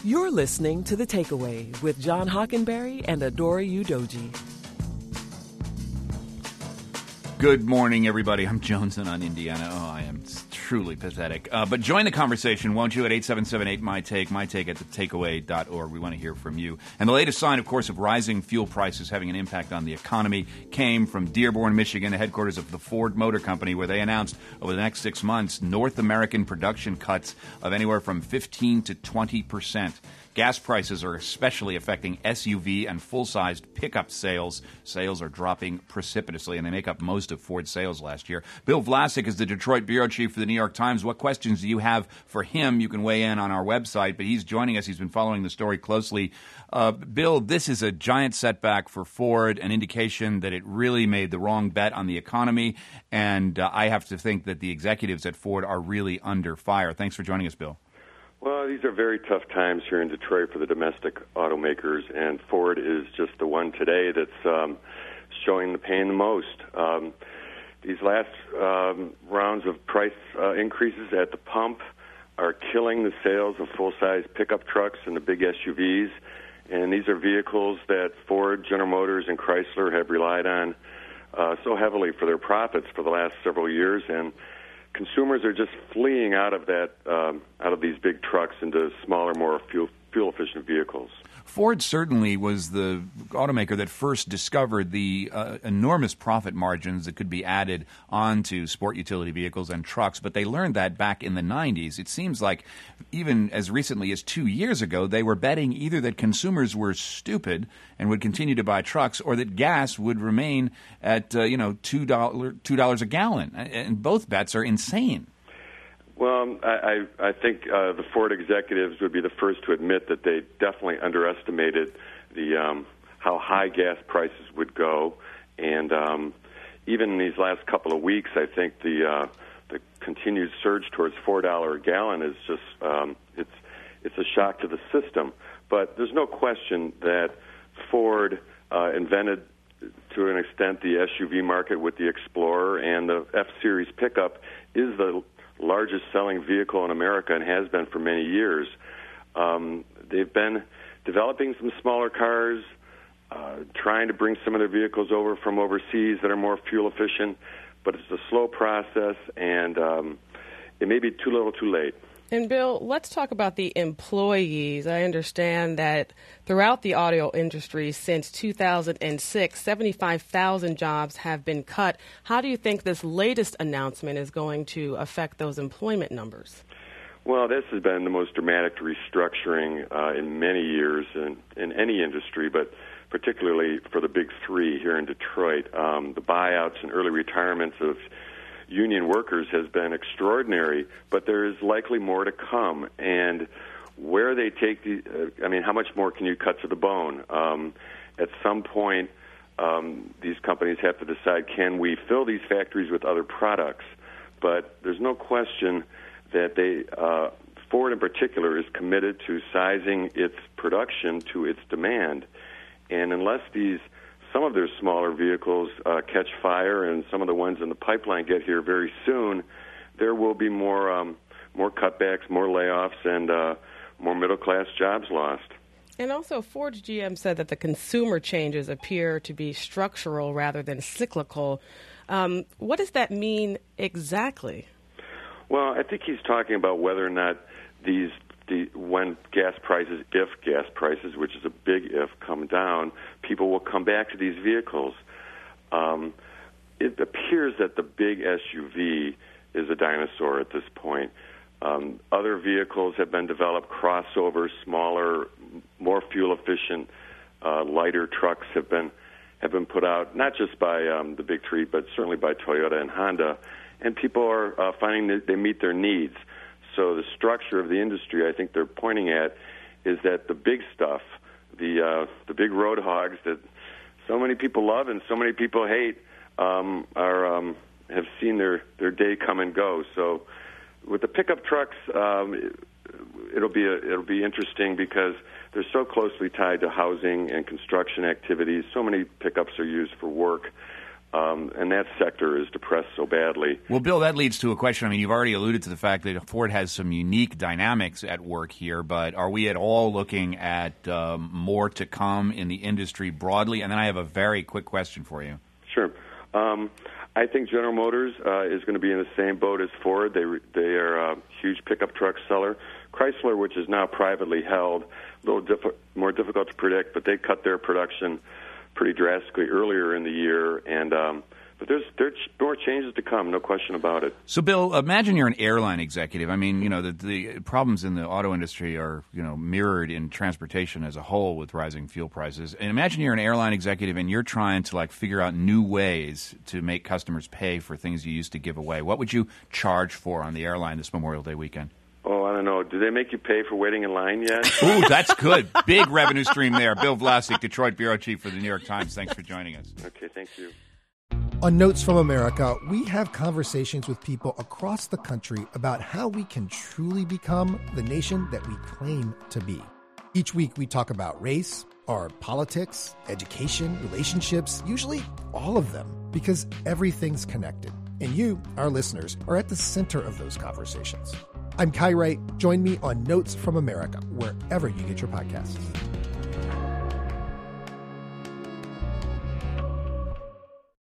You're listening to The Takeaway with John Hockenberry and Adora Udoji. Good morning, everybody. I'm Jonesing on Indiana. Oh, I am truly pathetic. But join the conversation, won't you, at 877-8-MY-TAKE, mytake at thetakeaway.org. We want to hear from you. And the latest sign, of course, of rising fuel prices having an impact on the economy came from Dearborn, Michigan, the headquarters of the Ford Motor Company, where they announced over the next 6 months North American production cuts of anywhere from 15 to 20%. Gas prices are especially affecting SUV and full-sized pickup sales. Sales are dropping precipitously, and they make up most of Ford's sales last year. Bill Vlasic is the Detroit bureau chief for the New York Times. What questions do you have for him? You can weigh in on our website, but he's joining us. He's been following the story closely. Bill, this is a giant setback for Ford, an indication that it really made the wrong bet on the economy, and I have to think that the executives at Ford are really under fire. Thanks for joining us, Bill. Well, these are very tough times here in Detroit for the domestic automakers, and Ford is just the one today that's showing the pain the most. These last rounds of price increases at the pump are killing the sales of full-size pickup trucks and the big SUVs, and these are vehicles that Ford, General Motors, and Chrysler have relied on so heavily for their profits for the last several years, and consumers are just fleeing out of these big trucks into smaller, more fuel-efficient vehicles. Ford certainly was the automaker that first discovered the enormous profit margins that could be added onto sport utility vehicles and trucks, but they learned that back in the 90s. It seems like even as recently as 2 years ago, they were betting either that consumers were stupid and would continue to buy trucks, or that gas would remain at $2 a gallon. And both bets are insane. Well, I think the Ford executives would be the first to admit that they definitely underestimated the how high gas prices would go, and even in these last couple of weeks, I think the continued surge towards $4 a gallon is just it's a shock to the system. But there's no question that Ford invented, to an extent, the SUV market with the Explorer, and the F-Series pickup is the largest selling vehicle in America and has been for many years. They've been developing some smaller cars, trying to bring some of their vehicles over from overseas that are more fuel efficient, but it's a slow process, and it may be too little too late. And Bill, let's talk about the employees. I understand that throughout the auto industry since 2006, 75,000 jobs have been cut. How do you think this latest announcement is going to affect those employment numbers? Well, this has been the most dramatic restructuring in many years in any industry, but particularly for the big three here in Detroit. The buyouts and early retirements of union workers has been extraordinary, but there is likely more to come. And where they take how much more can you cut to the bone? At some point, these companies have to decide, can we fill these factories with other products? But there's no question that Ford in particular is committed to sizing its production to its demand. And unless some of their smaller vehicles catch fire, and some of the ones in the pipeline get here very soon, there will be more cutbacks, more layoffs, and more middle-class jobs lost. And also, Ford's GM said that the consumer changes appear to be structural rather than cyclical. What does that mean exactly? Well, I think he's talking about whether or not when gas prices, if gas prices, which is a big if, come down, people will come back to these vehicles. It appears that the big SUV is a dinosaur at this point. Other vehicles have been developed, crossovers, smaller, more fuel-efficient, lighter trucks have been put out, not just by the big three, but certainly by Toyota and Honda. And people are finding that they meet their needs. So the structure of the industry, I think they're pointing at, is that the big stuff, the big road hogs that so many people love and so many people hate, have seen their day come and go. So with the pickup trucks, it'll be interesting because they're so closely tied to housing and construction activities. So many pickups are used for work. and that sector is depressed so badly. Well, Bill, that leads to a question. I mean, you've already alluded to the fact that Ford has some unique dynamics at work here, but are we at all looking at more to come in the industry broadly? And then I have a very quick question for you. Sure. I think General Motors is going to be in the same boat as Ford. They are a huge pickup truck seller. Chrysler, which is now privately held, a little more difficult to predict, but they cut their production pretty drastically earlier in the year, and but there's more changes to come, no question about it. So, Bill, imagine you're an airline executive. I mean, the problems in the auto industry are, mirrored in transportation as a whole with rising fuel prices. And imagine you're an airline executive and you're trying to figure out new ways to make customers pay for things you used to give away. What would you charge for on the airline this Memorial Day weekend? Oh, I don't know. Do they make you pay for waiting in line yet? Ooh, that's good. Big revenue stream there. Bill Vlasic, Detroit Bureau Chief for the New York Times. Thanks for joining us. Okay, thank you. On Notes from America, we have conversations with people across the country about how we can truly become the nation that we claim to be. Each week, we talk about race, our politics, education, relationships, usually all of them, because everything's connected. And you, our listeners, are at the center of those conversations. I'm Kai Wright. Join me on Notes from America, wherever you get your podcasts.